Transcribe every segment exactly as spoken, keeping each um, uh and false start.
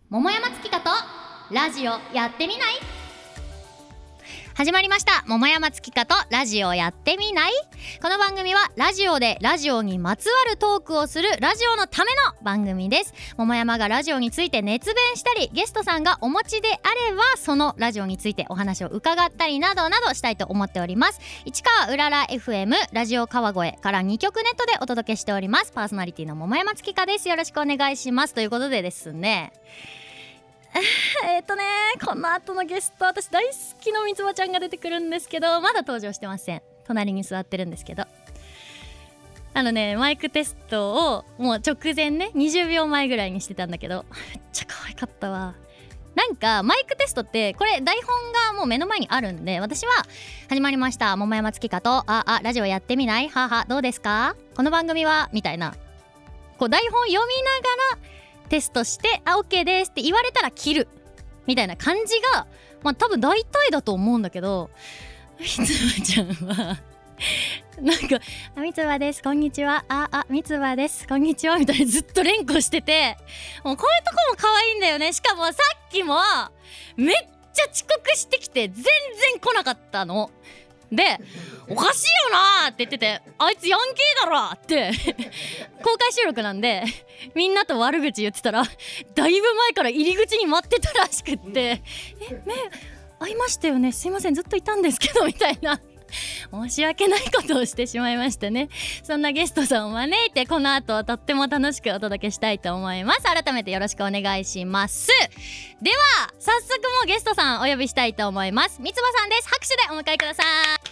桃山月花とラジオやってみない？始まりました。桃山月花とラジオやってみない？この番組はラジオでラジオにまつわるトークをするラジオのための番組です。桃山がラジオについて熱弁したり、ゲストさんがお持ちであればそのラジオについてお話を伺ったりなどなどしたいと思っております。市川うらら エフエム ラジオ川越からにきょくネットでお届けしております。パーソナリティの桃山月花です。よろしくお願いします。ということでですねえっとねこの後のゲスト、私大好きのみつばちゃんが出てくるんですけど、まだ登場してません。隣に座ってるんですけど、あのねマイクテストをもう直前ねにじゅうびょうまえぐらいにしてたんだけど、めっちゃ可愛かったわ。なんかマイクテストってこれ台本がもう目の前にあるんで、私は始まりました桃山月花とああラジオやってみない？ははどうですか？この番組はみたいな、こう台本読みながらテストしてあ OK ですって言われたら切るみたいな感じが、まあ多分大体だと思うんだけど、みつばちゃんはなんかあみつばですこんにちは、ああみつばですこんにちはみたいにずっと連呼してて、もうこういうとこも可愛いんだよね。しかもさっきもめっちゃ遅刻してきて全然来なかったので、おかしいよなーって言ってて、あいつヤンキーだろって公開収録なんでみんなと悪口言ってたら、だいぶ前から入り口に待ってたらしくって、え目合いましたよね、すいませんずっといたんですけどみたいな申し訳ないことをしてしまいましたね。そんなゲストさんを招いてこの後とっても楽しくお届けしたいと思います。改めてよろしくお願いします。では早速もうゲストさんお呼びしたいと思います。みつばさんです。拍手でお迎えください。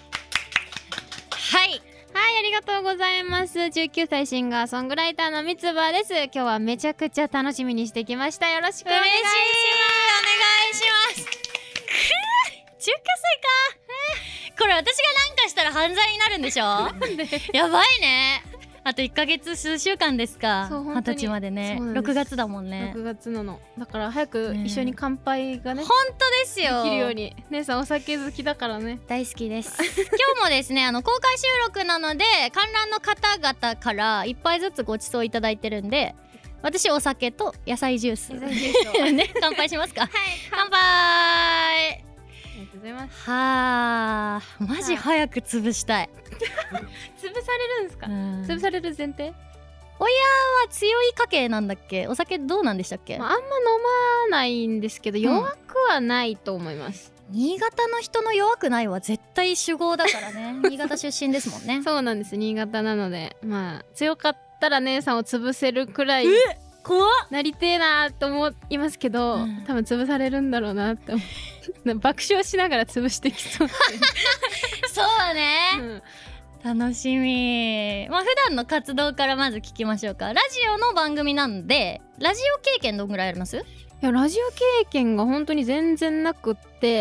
はいはい、ありがとうございます。じゅうきゅうさいシンガーソングライターのみつばです。今日はめちゃくちゃ楽しみにしてきました。よろしくお願いします。 嬉しい、お願いします。くーじゅうきゅうさいか。これ私がなんかしたら犯罪になるんでしょやばいね。あといっかげつ数週間ですか。はたちまでね。ろくがつだもんね。 ろくがつなのだから早く一緒に乾杯がね、 本当ですよ、 できるように。姉さんお酒好きだからね。 大好きです今日もですねあの公開収録なので観覧の方々からいっぱいずつご馳走いただいてるんで、私お酒と野菜ジュースね、乾杯しますか。はい、乾杯。 ありがとうございます。 はーマジ早く潰したい潰されるんですか、うん、潰される前提。 親は強い家系なんだっけ？お酒どうなんでしたっけ？ まあ、あんま飲まないんですけど、うん、弱くはないと思います。 新潟の人の弱くないは絶対酒豪だからね新潟出身ですもんねそうなんです、新潟なので、まあ強かったら姉さんを潰せるくらい怖っなりてえなと思いますけど、うん、多分潰されるんだろうなって思う爆笑しながら潰してきそうそうだね、うん、楽しみ。まあ普段の活動からまず聞きましょうか。ラジオの番組なんで、ラジオ経験どんぐらいあります？ いやラジオ経験が本当に全然なくって、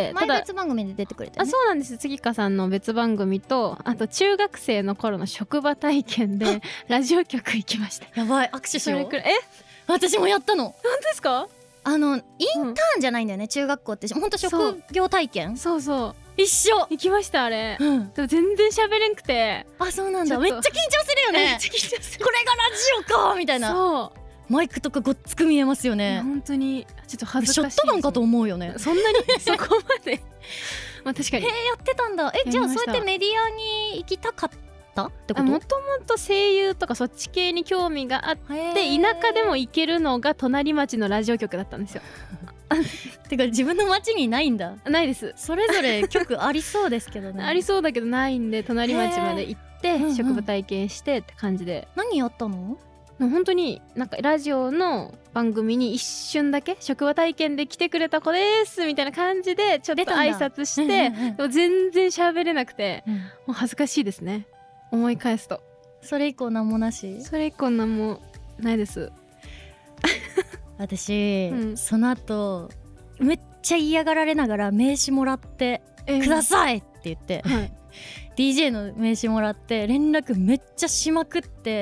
前別番組で出てくれて、ね、 あそうなんです。月花さんの別番組と、あと中学生の頃の職場体験でラジオ局行きました。 やばい、握手しよう。 え私もやったの。 本当ですか？ あのインターンじゃないんだよね、うん、中学校ってほんと職業体験。 そうそう一緒行きましたあれ、 うん、 でも全然喋れんくて。 あそうなんだ。めっちゃ緊張するよね。 めっちゃ緊張する。 これがラジオかみたいな。そうマイクとかごっつく見えますよね。 本当にちょっと恥ずかしいです、ね、 ショットガンかと思うよね。 そんなにそこまでまあ確かに。 へえやってたんだ。えじゃあそうやってメディアに行きたかったってこと？ もともと声優とかそっち系に興味があって、田舎でも行けるのが隣町のラジオ局だったんですよてか自分の町にないんだ。 ないです。 それぞれ局ありそうですけどねありそうだけどないんで、隣町まで行って職場体験してって感じで。 何やったの？ 本当になんかラジオの番組に一瞬だけ職場体験で来てくれた子ですみたいな感じでちょっと挨拶して、でも全然喋れなくて、うん、もう恥ずかしいですね思い返すと。 それ以降何もなし？ それ以降何もないです私、うん、その後めっちゃ嫌がられながら名刺もらってくださいって言って、はい、ディージェー の名刺もらって連絡めっちゃしまくって、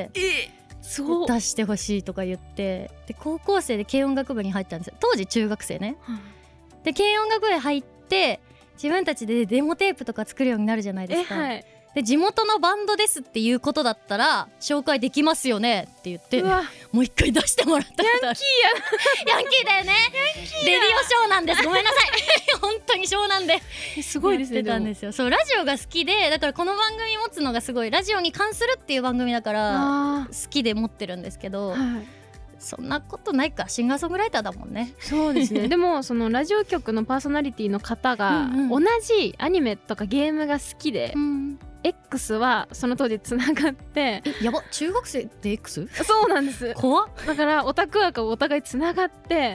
えそう出してほしいとか言って、で高校生で軽音楽部に入ったんですよ。当時中学生ね、うん、で軽音楽部に入って自分たちでデモテープとか作るようになるじゃないですか、 え、はい、 で地元のバンドですっていうことだったら紹介できますよねって言ってうわもう一回出してもらったことある。 ヤンキーやヤンキーだよね。レディオショーなんです。ごめんなさい本当にショーなんですごいですね。 やってたんですよ。そうラジオが好きで、だからこの番組持つのがすごいラジオに関するっていう番組だから好きで持ってるんですけど、 はい、 そんなことないか、シンガーソングライターだもんね。 そうですねでもそのラジオ局のパーソナリティの方が同じアニメとかゲームが好きで、うん、X はその当時つながって、 えやば中学生で X？ そうなんです。 怖っ。 だからオタク枠をお互いつながって、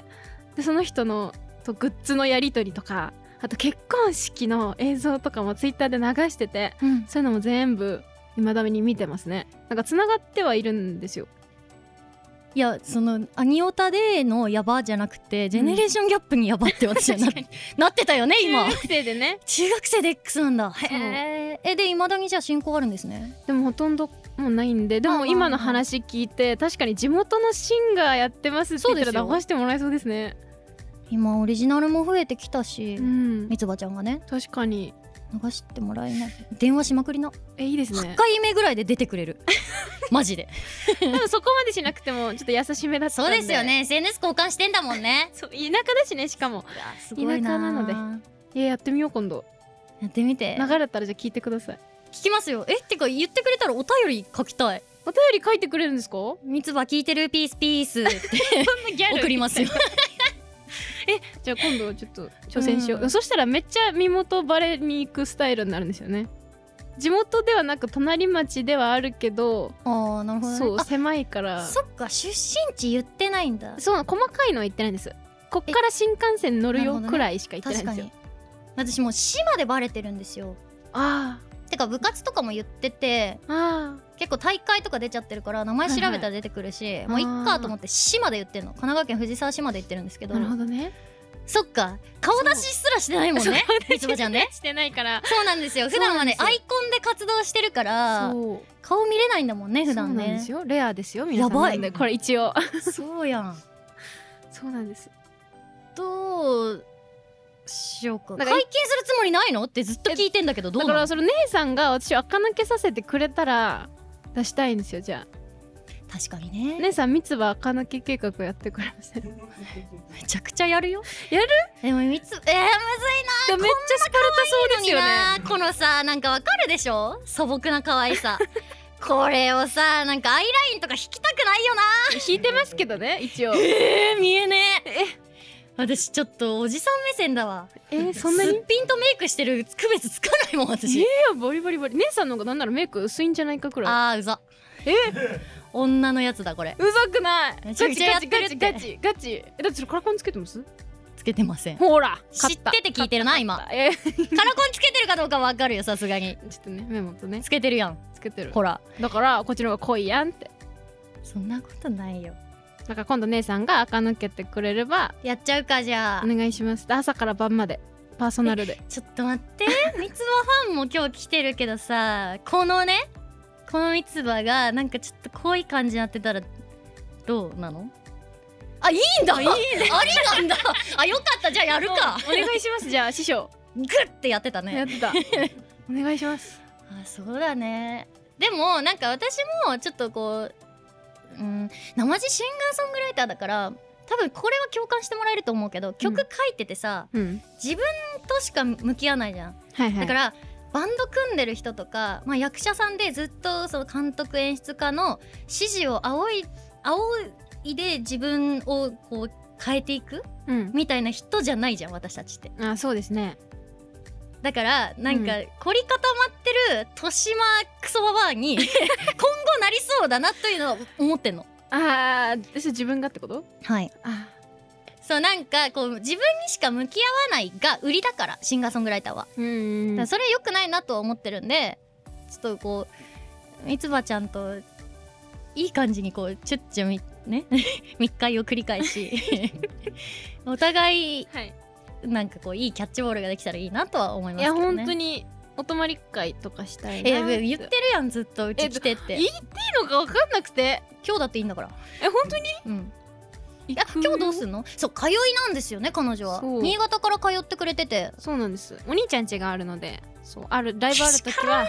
でその人のとグッズのやり取りとか、あと結婚式の映像とかもツイッターで流してて、うん、そういうのも全部未だに見てますね。なんかつながってはいるんですよ。 いやそのアニオタでのヤバじゃなくて、ジェネレーションギャップにヤバって私は な, なってたよね今。 中学生でね。 中学生で X なんだ。へえ。で未だにじゃあ進行あるんですね。 でもほとんどもうないんで、でも今の話聞いて確かに地元のシンガーやってますって言ったら流してもらえそうですね。 今オリジナルも増えてきたし、うん、みつばちゃんがね確かに流してもらえない。電話しまくりな。 えいいですね。 はちかいめぐらいで出てくれるマジででもそこまでしなくてもちょっと優しめだったんで。 そうですよね。 エスエヌエス 交換してんだもんね。 そう田舎だしね。しかもすごいな。 田舎なのでえやってみよう。今度やってみて。 流れたらじゃあ聞いてください。 聞きますよ。えってか言ってくれたらお便り書きたい。 お便り書いてくれるんですか？ みつば聞いてるピースピースってそんなギャル送りますよえじゃあ今度ちょっと挑戦しよう、うん、そしたらめっちゃ身元バレに行くスタイルになるんですよね。地元ではなく隣町ではあるけど、 あーなるほどね。 そう狭いから。 そっか出身地言ってないんだ。 そう細かいのは言ってないんです。こっから新幹線乗るよくらいしか言ってないんですよ、ね、 私もう市までバレてるんですよ。 あてか部活とかも言ってて、あ結構大会とか出ちゃってるから名前調べたら出てくるし、はいはい、もういっかと思って市まで言ってんの。神奈川県藤沢市まで言ってるんですけど。 なるほどね。 そっか顔出しすらしてないもんね。みつばちゃんねしてないから。 そうなんですよ。普段はねアイコンで活動してるから顔見れないんだもんね普段ね。 そうなんですよ。レアですよ皆さん。やばいこれ一応そうやんそうなんです。 どうしようか。解禁するつもりないのってずっと聞いてんだけど、どうなの？ だからその姉さんが私を垢抜けさせてくれたら出したいんですよ。じゃあ確かにね。 姉さんみつば垢抜け計画やってくれません？めちゃくちゃやるよ。 やる？ でもみつえー、むずいな。 めっちゃスパルタそうですよね。 このさなんかわかるでしょ素朴な可愛さこれをさなんかアイラインとか引きたくないよな。 引いてますけどね一応。 えー、見えねえ。え私ちょっとおじさん目線だわ。 えー、そんなにすっぴんとメイクしてる区別つかないもん私。 いやバリバリバリ。姉さんの方がなんならメイク薄いんじゃないかくらい。 あーうざ。え女のやつだこれ。 うざくない。 めちゃくちゃやってるって。 ガチガチガチ。えだってそれカラコンつけてます？ つけてません。 ほら知ってて聞いてるな今。えー、カラコンつけてるかどうかわかるよさすがに。 ちょっとねメモとねつけてるやん。 つけてる。 ほらだからこっちの方が濃いやんって。 そんなことないよ。 だから今度姉さんが垢抜けてくれればやっちゃうか。じゃあお願いします。朝から晩までパーソナルで。 ちょっと待ってみつばファンも今日来てるけどさこのねこのみつばがなんかちょっと濃い感じになってたらどうなの？あいいんだいいねありなんだあよかったじゃあやるかお願いします。じゃあ師匠グッてやってたね。 やってたお願いします。 あそうだね。でもなんか私もちょっとこううん、生地シンガーソングライターだから多分これは共感してもらえると思うけど、曲書いててさ、うん、自分としか向き合わないじゃん、はいはい、だからバンド組んでる人とか、まあ、役者さんでずっとその監督演出家の指示を仰い、仰いで自分をこう変えていく、うん、みたいな人じゃないじゃん私たちって。 あそうですね。 だからなんか凝り固まってる豊島クソババアに今後なりそうだなというのを思ってんの。 ああ自分がってこと？ はい。あそうなんかこう自分にしか向き合わないが売りだからシンガーソングライターは。うんだからそれ良くないなとは思ってるんでちょっとこうみつばちゃんといい感じにこうチュッチュみね密会を繰り返しお互い、はいなんかこういいキャッチボールができたらいいなとは思いますけどね。 いや本当にお泊まり会とかしたいな。 え言ってるやんずっとうち来てって。 言っていいのか分かんなくて。 今日だっていいんだから。 え本当に？ うん。いや今日どうすんの？そう通いなんですよね彼女は。新潟から通ってくれてて。 そうなんです。お兄ちゃん家があるので、そうあるライブある時は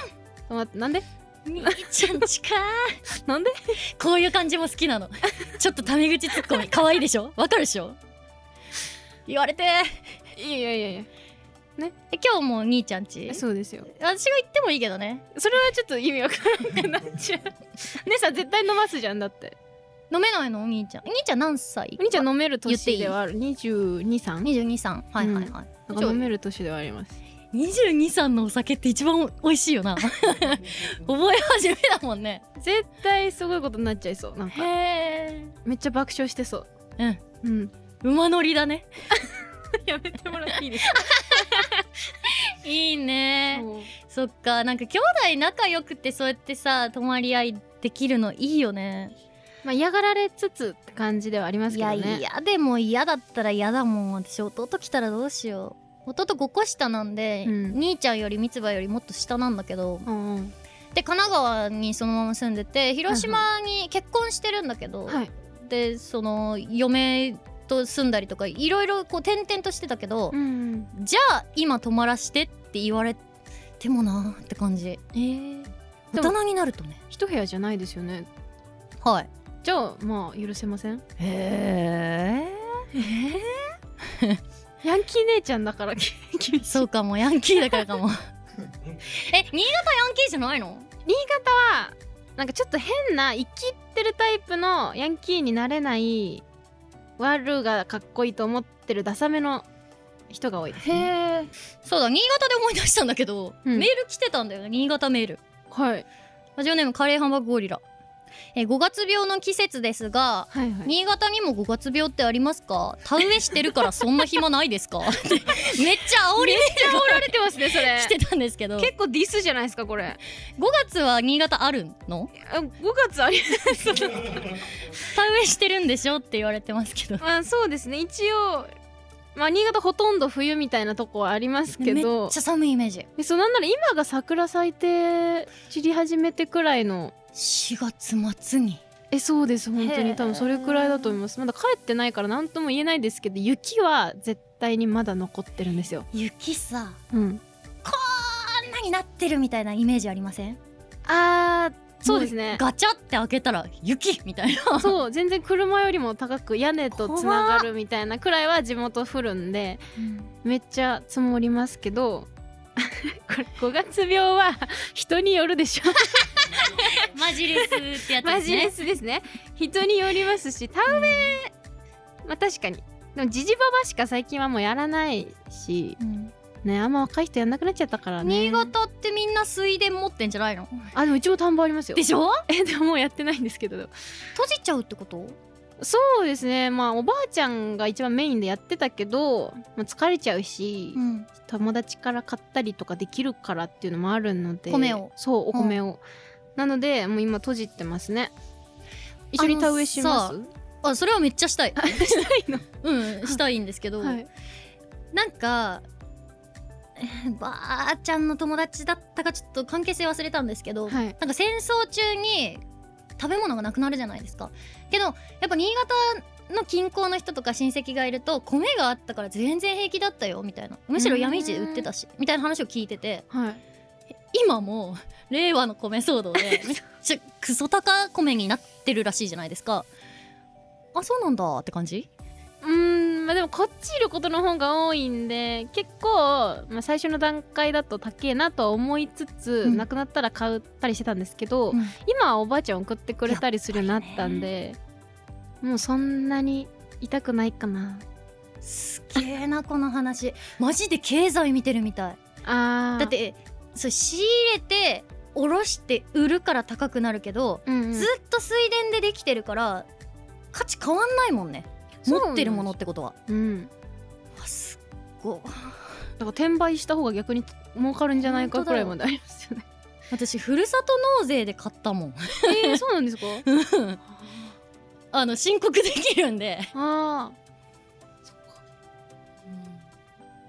待ってなんで兄ちゃんちかなんでこういう感じも好きなのちょっとタメ口ツッコミ可愛いでしょわかるでしょ言われていやいやいやいやねえ今日も兄ちゃんちそうですよ私が言ってもいいけどねそれはちょっと意味わからなくなっちゃう姉さん絶対飲ますじゃんだって飲めないのお兄ちゃん兄ちゃん何歳お兄ちゃん飲める言っていい年ではあるにじゅうに、さんにじゅうに、さんはいはいはい、 なんか飲める年ではありますにじゅうに、さんのお酒って一番美味しいよな覚え始めだもんね絶対すごいことになっちゃいそうなんかへめっちゃ爆笑してそうえうんうん馬乗りだねやめてもらっていいですかいいねもうそっかなんか兄弟仲良くてそうやってさ泊まり合いできるのいいよねまあ嫌がられつつって感じではありますいやけどね嫌でも嫌だったら嫌だもん私弟来たらどうしよう弟ごこ下なんで、 うん、 兄ちゃんより三つ葉よりもっと下なんだけど、 うんうん、 で神奈川にそのまま住んでて広島に結婚してるんだけど、 はい、 でその嫁と住んだりとかいろいろこう転々としてたけど、 うんうん、 じゃあ今泊まらしてって言われてもなーって感じ。 えー、 大人になるとね一部屋じゃないですよね。 はいじゃあまあ許せません。 へええヤンキー姉ちゃんだからそうかもヤンキーだからかもえ新潟ヤンキーじゃないの？ 新潟はなんかちょっと変な生きってるタイプのヤンキーになれない悪がかっこいいと思ってるダサめの人が多いですね。 へえそうだ新潟で思い出したんだけど、うん、メール来てたんだよね新潟メール。 はいラジオネームカレーハンバーグゴリラ。えごがつ病の季節ですが、 はいはい、 新潟にもごがつ病ってありますか？田植えしてるからそんな暇ないですか？めっちゃ煽りめっちゃ煽られてますねそれ来てたんですけど結構ディスじゃないですかこれ。 ごがつは新潟あるの？ ごがつあります田植えしてるんでしょって言われてますけどまあそうですね一応まあ新潟ほとんど冬みたいなとこはありますけどめっちゃ寒いイメージ。 そうなんなら今が桜咲いて散り始めてくらいのしがつ末にえそうです本当に多分それくらいだと思います。まだ帰ってないから何とも言えないですけど雪は絶対にまだ残ってるんですよ。 雪さ、 うん、 こんなになってるみたいなイメージありません？ あーそうですねガチャって開けたら雪みたいなそう全然車よりも高く屋根とつながるみたいなくらいは地元降るんで、うん、めっちゃ積もりますけどこれごがつ病は人によるでしょマジレスってやつですね。 マジレスですね人によりますし田植え、うん、まあ確かにでもジジババしか最近はもうやらないし、うんね、あんま若い人やんなくなっちゃったからね。 新潟ってみんな水田持ってんじゃないの？ あでもうちも田んぼありますよ。 でしょ？ えでももうやってないんですけど閉じちゃうってこと？ そうですねまあおばあちゃんが一番メインでやってたけど、まあ、疲れちゃうし、うん、友達から買ったりとかできるからっていうのもあるので米をそうお米を、うん、なのでもう今閉じてますね。一緒に田植えします？ あそれはめっちゃしたいしたいのうんしたいんですけど、はい、なんかばあちゃんの友達だったかちょっと関係性忘れたんですけど、はい、なんか戦争中に食べ物がなくなるじゃないですか。けどやっぱ新潟の近郊の人とか親戚がいると米があったから全然平気だったよみたいなむしろ闇市で売ってたしみたいな話を聞いてて、はい、今も令和の米騒動でめっちゃクソ高米になってるらしいじゃないですか。あそうなんだって感じ。 うーんまあでもこっちいることの方が多いんで結構、まあ、最初の段階だと高えなとは思いつつ、うん、なくなったら買ったりしてたんですけど、うん、今はおばあちゃん送ってくれたりするようになったんでもうそんなに痛くないかな。 すげえなこの話マジで経済見てるみたい。あだってそれ仕入れておろして売るから高くなるけど、うんうん、ずっと水田でできてるから価値変わんないもんね持ってるものってことは。うんあすっごだから転売した方が逆に儲かるんじゃないかくらいまでありますよね。 私ふるさと納税で買ったもんえー、そうなんですかあの申告できるんであそっか、うん、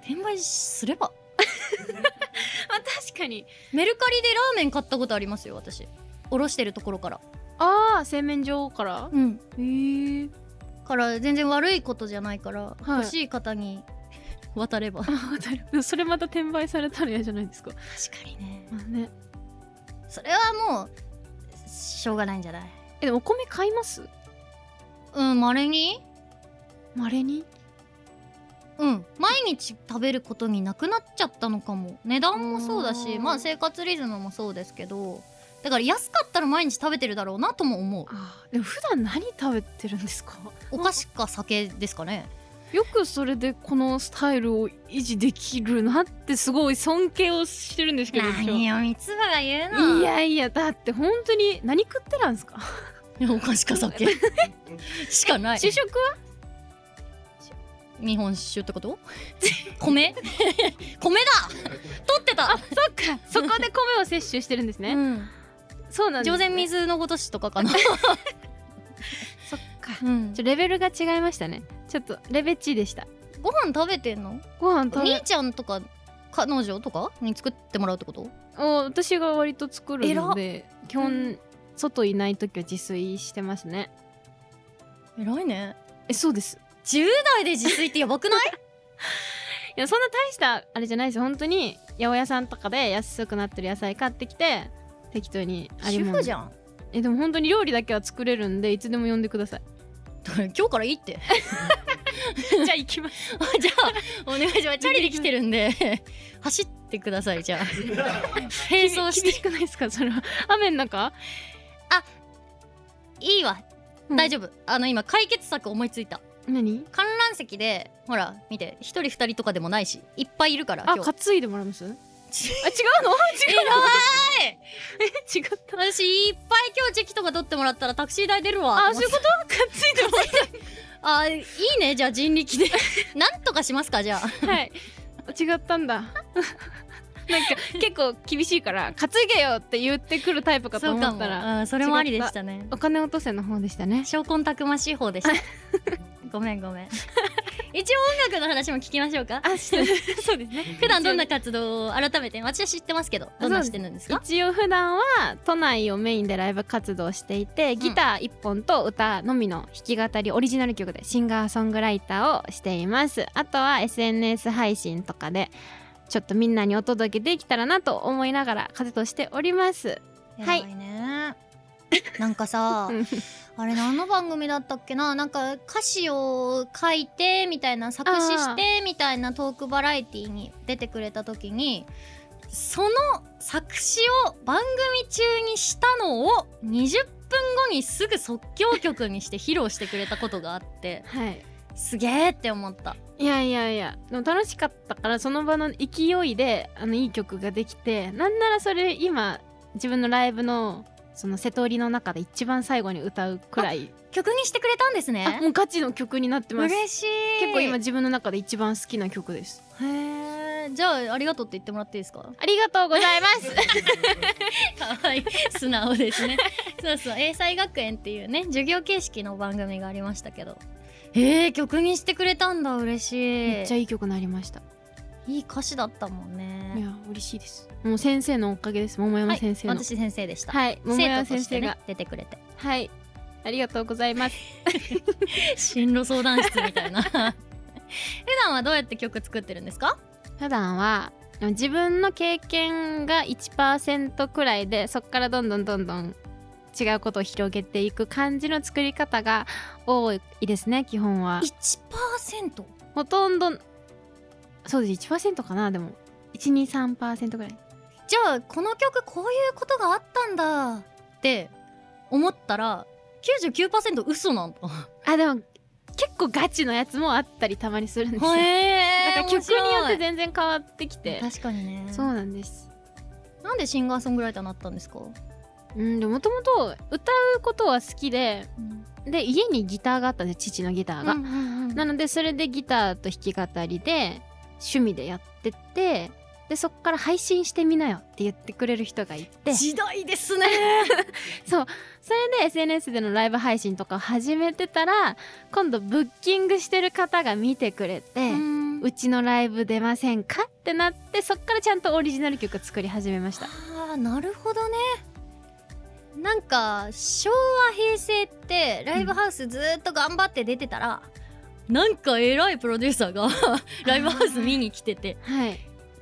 転売すればあ確かにメルカリでラーメン買ったことありますよ私おろしてるところから。 ああ製麺所からうんへえから全然悪いことじゃないから、はい、欲しい方に渡ればそれまた転売されたら嫌じゃないですか。 確かにね、 まあねそれはもうしょうがないんじゃない？ えでもお米買います？ うん稀に稀にうん毎日食べることになくなっちゃったのかも。値段もそうだし、まあ生活リズムもそうですけど、だから安かったら毎日食べてるだろうなとも思う。 あでも普段何食べてるんですか？ お菓子か酒ですかね。 よくそれでこのスタイルを維持できるなってすごい尊敬をしてるんですけど。 何よ三つ葉が言うの。 いやいやだって本当に何食ってるんですか？ お菓子か酒しかない。 主食は日本酒ってこと米米だ取ってた。 あそっかそこで米を摂取してるんですね、うん、そうなんですね。 上善水のごとしとかかなそっか、 うん、 ちょレベルが違いましたね。ちょっとレベチでした。 ご飯食べてんの？ ご飯食べ兄ちゃんとか彼女とかに作ってもらうってこと？ お私が割と作るので基本、うん、外いない時は自炊してますね。 偉いね。 えそうです。 じゅう代で自炊ってやばくない？ いやそんな大したあれじゃないですよ。本当に八百屋さんとかで安くなってる野菜買ってきて適当にありもん。 主婦じゃん。 えでも本当に料理だけは作れるんでいつでも呼んでください。 今日からいいってじゃあ行きますじゃあお願いします。チャリで来てるんで走ってください。じゃあ並走して。 厳しくないですかそれは。雨の中？ あいいわ、うん、大丈夫。あの今解決策思いついた。何？観覧席でほら見て一人二人とかでもないしいっぱいいるから。 あ担いでもらえます？あ違うの？違うの？え違った。 私いっぱい今日チェキとか取ってもらったらタクシー代出るわ。 あそういうこと？担いでもらってあいいね。じゃあ人力でなんとかしますかじゃあ。 はい違ったんだなんか結構厳しいから担げよって言ってくるタイプかと思ったら。 あそれもありでしたね。 お金落とせの方でしたね。 証拠たくましい方でしたごめんごめん一応音楽の話も聞きましょうか。 あそうですね普段どんな活動を改めて私は知ってますけどどんなしてるんですか？ 一応普段は都内をメインでライブ活動していて、ギターいっぽんと歌のみの弾き語りオリジナル曲でシンガーソングライターをしています。あとは エスエヌエス 配信とかでちょっとみんなにお届けできたらなと思いながら活動しております。 はい。ねなんかさあれ何の番組だったっけな。なんか歌詞を書いてみたいな作詞してみたいなトークバラエティに出てくれた時にその作詞を番組中にしたのをにじゅっぷんごにすぐ即興曲にして披露してくれたことがあってはいすげーって思った。 いやいやいやでも楽しかったからその場の勢いであのいい曲ができて、なんならそれ今自分のライブのその瀬戸りの中で一番最後に歌うくらい曲にしてくれたんですね。 もうガチの曲になってます。 嬉しい。 結構今自分の中で一番好きな曲です。 へーじゃあありがとうって言ってもらっていいですか？ ありがとうございますかわいい素直ですねそうそう英才学園っていうね授業形式の番組がありましたけどえー、曲にしてくれたんだ。嬉しい。 めっちゃいい曲になりました。 いい歌詞だったもんね。 いや嬉しいです。もう先生のおかげです。桃山先生の、 はい、私先生でした。 はい桃山先生が、 ね、出てくれてはいありがとうございます進路相談室みたいな普段はどうやって曲作ってるんですか？ 普段は自分の経験が いちパーセント くらいでそこからどんどんどんどん違うことを広げていく感じの作り方が多いですね。基本はいちパーセント？ ほとんどそうです いちパーセント かな。でも いちにさんパーセント ぐらい。 じゃあこの曲こういうことがあったんだって思ったら きゅうじゅうきゅうパーセント 嘘なんだあでも結構ガチのやつもあったりたまにするんですよ。 へーだから曲によって全然変わってきて。 確かにね。 そうなんです。 なんでシンガーソングライターになったんですか？ うんでもともと歌うことは好きで、うん、で家にギターがあったんで父のギターが、うんうんうん、なのでそれでギターと弾き語りで趣味でやってってでそっから配信してみなよって言ってくれる人がいて。 時代ですねそうそれで エスエヌエス でのライブ配信とかを始めてたら今度ブッキングしてる方が見てくれて、うん、うちのライブ出ませんかってなってそっからちゃんとオリジナル曲作り始めました。 あーなるほどね。なんか昭和平成ってライブハウスずっと頑張って出てたら、うん、なんか偉いプロデューサーがライブハウス見に来てて、 はい、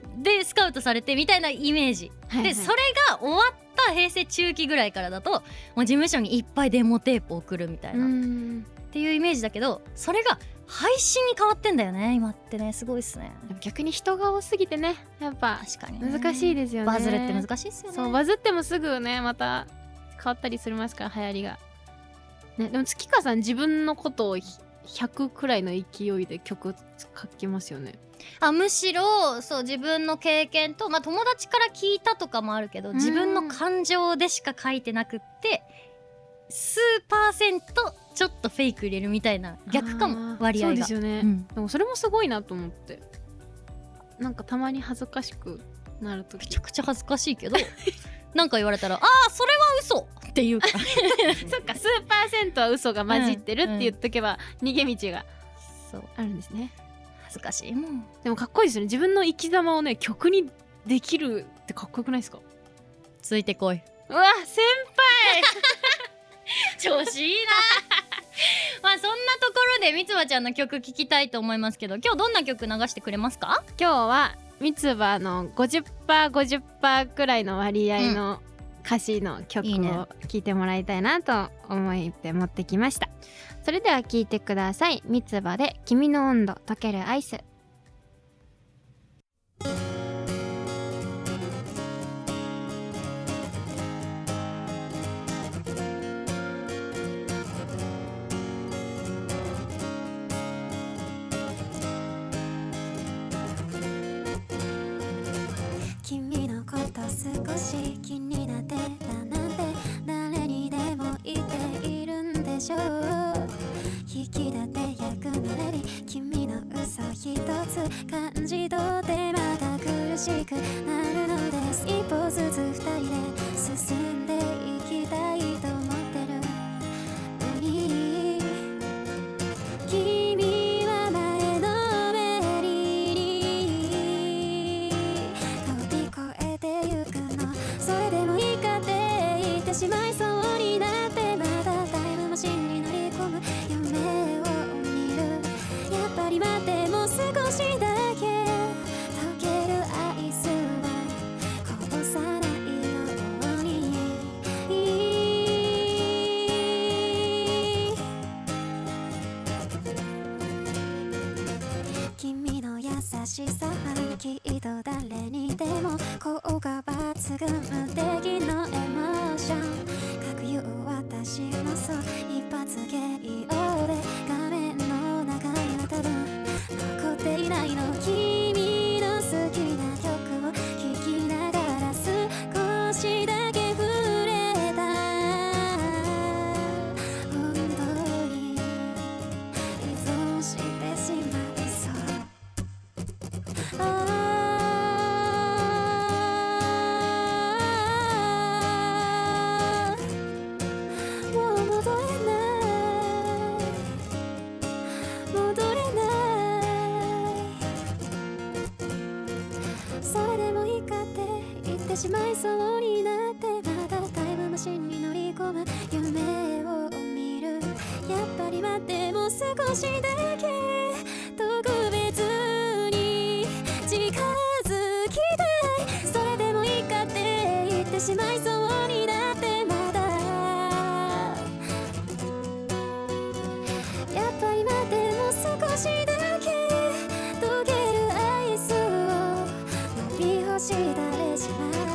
でスカウトされてみたいなイメージ、はいはい、でそれが終わった平成中期ぐらいからだともう事務所にいっぱいデモテープ送るみたいなっていうイメージだけど、それが配信に変わってんだよね今ってね。すごいっすね。 逆に人が多すぎてねやっぱ難しいですよね。 バズるって難しいっすよね。 そうバズってもすぐねまた変わったりしますから流行りが、ね、でも月川さん自分のことをひゃくくらいの勢いで曲書きますよね。 あむしろそう自分の経験と、まあ、友達から聞いたとかもあるけど自分の感情でしか書いてなくって数パーセントちょっとフェイク入れるみたいな逆かも割合が。 そうですよね、うん、でもそれもすごいなと思って、なんかたまに恥ずかしくなるときめちゃくちゃ恥ずかしいけどなんか言われたらあーそれは嘘って言うからそっか数パーセントは嘘が混じってるって言っとけば逃げ道があるんですね。 恥ずかしいもん。 でもかっこいいですよね。自分の生き様をね曲にできるってかっこよくないですか。 ついてこい。 うわ先輩調子いいなまあそんなところでみつばちゃんの曲聴きたいと思いますけど、今日どんな曲流してくれますか。 今日はみつばの ごじゅっパーセントごじゅっパーセント くらいの割合の歌詞の曲を聴いてもらいたいなと思って持ってきました。それでは聴いてください。みつばで君の温度溶けるアイス。 君のこと少し気になってたなんて誰にでも言っているんでしょう。引き立て役なれに君の嘘一つ感じ取ってまた苦しくなるのです。一歩ずつ二人で進んでいきたいと思ってるのに、君は前のめりに飛び越えてゆくの。それでもいいかって言ってしまいそうになって、まだタイムマシンに乗り込む夢を見る。やっぱり待ってもう少しだけ溶けるアイスはこぼさないように。君の優しさはきっと誰にでも効果抜群無敵のエモーション。かくいう私もそう一発芸用で画面の中には多分残っていないの。君の好きな曲を聴きながら少しだけ触れた。本当に依存してしまいそう。ああしまいそうになって、またタイムマシンに乗り込む夢を見る。やっぱり待ってもう少しだけ特別に近づきたい。それでもいいかって言ってしまいそうになって、まだやっぱり待ってもう少しだけ溶けるアイスを伸び干したれしまう。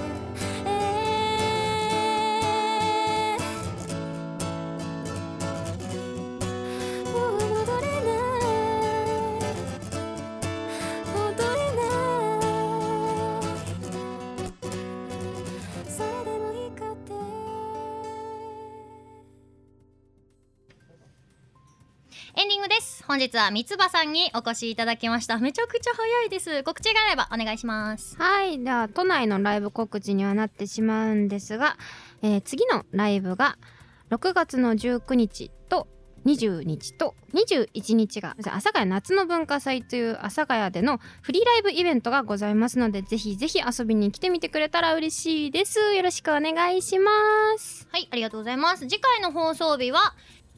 エンディングです。本日はみつばさんにお越しいただきました。めちゃくちゃ早いです。告知があればお願いします。 はい、では都内のライブ告知にはなってしまうんですが、えー、次のライブがろくがつのじゅうくにちとにじゅうにちとにじゅういちにちが阿佐ヶ谷夏の文化祭という阿佐ヶ谷でのフリーライブイベントがございますので、ぜひぜひ遊びに来てみてくれたら嬉しいです。よろしくお願いします。 はい、ありがとうございます。次回の放送日は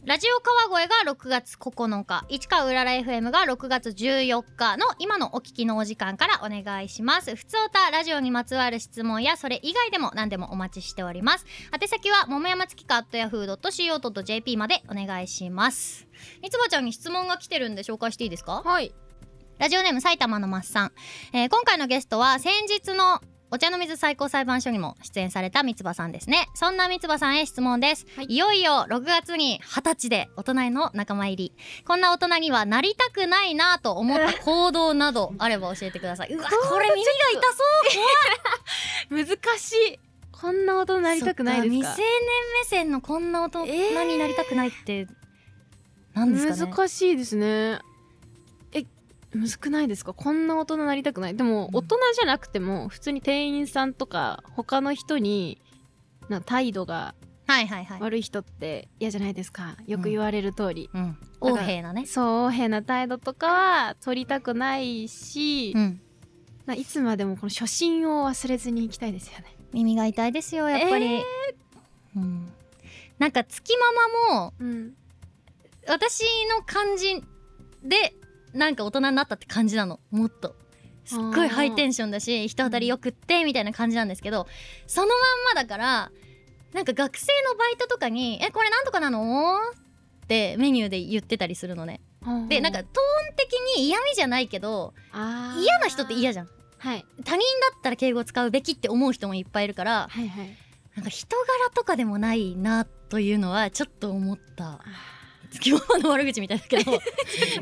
ラジオ川越がろくがつここのか、市川うらら エフエム がろくがつじゅうよっかの今のお聞きのお時間からお願いします。ふつおたラジオにまつわる質問やそれ以外でも何でもお待ちしております。宛先は桃山月花 アットヤフードットシーオードットジェーピー までお願いします。みつばちゃんに質問が来てるんで紹介していいですか？ はい。 ラジオネーム埼玉のマッさん、えー、今回のゲストは先日のお茶の水最高裁判所にも出演された三葉さんですね。そんな三葉さんへ質問です、はい、いよいよろくがつにはたちで大人への仲間入り、こんな大人にはなりたくないなと思った行動などあれば教えてください。うわ、これ耳が痛そう怖い難しい。こんな大人になりたくないですか？未成年目線のこんな大人になりたくないって、えー、何ですかね。難しいですね。 むずくないですか？こんな大人になりたくない。でも大人じゃなくても普通に店員さんとか他の人にな態度が悪い人って嫌じゃないですか。よく言われる通り、 うんうん、横柄なね。 そう、横柄な態度とかは取りたくないし、うん、いつまでもこの初心を忘れずにいきたいですよね。 耳が痛いですよやっぱり、えーうん、なんか月ママも、うん、私の感じでなんか大人になったって感じなの。もっとすっごいハイテンションだし人当たりよくってみたいな感じなんですけど、そのまんまだからなんか学生のバイトとかにえこれなんとかなのってメニューで言ってたりするのね。でなんかトーン的に嫌味じゃないけど嫌な人って嫌じゃん、はい、他人だったら敬語を使うべきって思う人もいっぱいいるから、はいはい、なんか人柄とかでもないなというのはちょっと思った。月ママの悪口みたいだけどうん、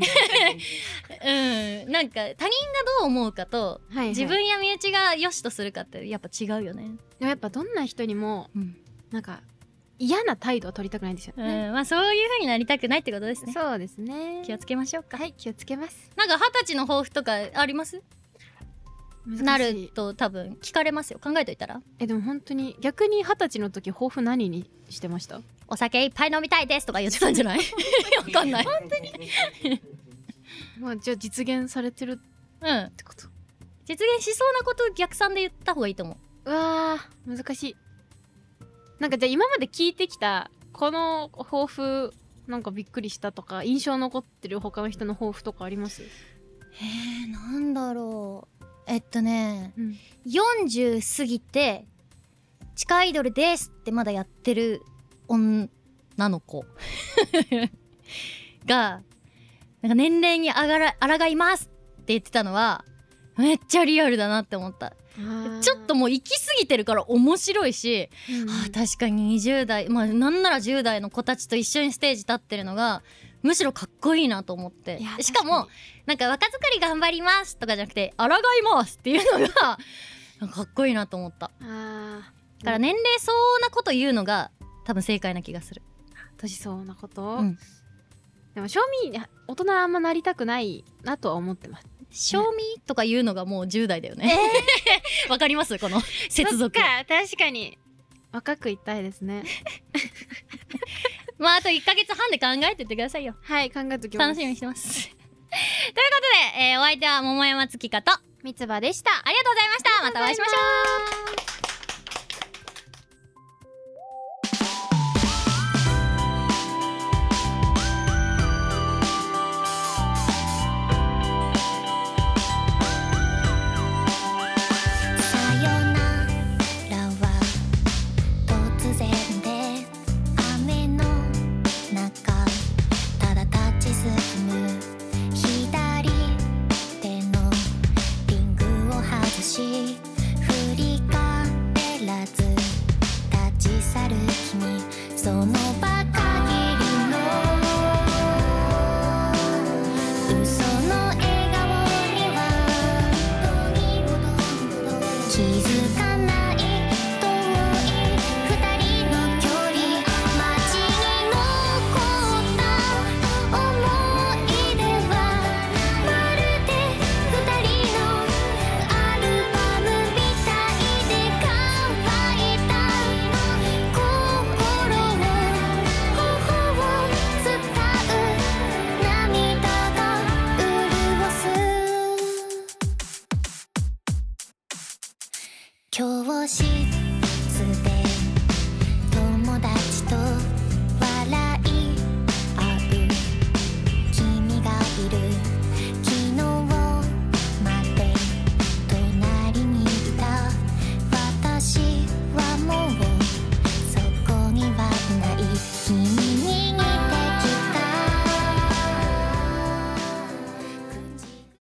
なんか他人がどう思うかと、はいはい、自分や身内が良しとするかってやっぱ違うよね。 でもやっぱどんな人にも、うん、なんか嫌な態度は取りたくないんですよね、 うん、まあそういう風になりたくないってことですね。 そうですね。 気をつけましょうか。 はい、気をつけます。 なんか二十歳の抱負とかあります？なると多分聞かれますよ。考えといたら。 えでも本当に逆に二十歳の時抱負何にしてました？ お酒いっぱい飲みたいですとか言ってたんじゃない？わかんない。本当にまあじゃあ実現されてるってこと、うん、 実現しそうなことを逆算で言った方がいいと思う。 うわー難しい。なんかじゃあ今まで聞いてきたこの抱負なんかびっくりしたとか印象残ってる他の人の抱負とかあります？ へーなんだろう。えっとね、うん、よんじゅう過ぎて地下アイドルですってまだやってる女の子がなんか年齢にあがら抗いますって言ってたのはめっちゃリアルだなって思った。ちょっともう行き過ぎてるから面白いし、うんはあ、確かににじゅう代まあなんならじゅう代の子たちと一緒にステージ立ってるのがむしろかっこいいなと思って、しかもなんか若作り頑張りますとかじゃなくて抗いますっていうのがかっこいいなと思った。あだから年齢相応なこと言うのが多分正解な気がする。 年相応なこと、うん、でも正味大人あんまなりたくないなとは思ってます。 正味とか言うのがもうじゅう代だよね。わ、えー、かりますこの接続。 そっか確かに若くいたいですね。 まああといっかげつはんで考えてってくださいよ。 はい考えときます。 楽しみにしてます。ということで、えー、お相手は桃山月花と三葉でした。 ありがとうございました。またお会いしましょう。今日知った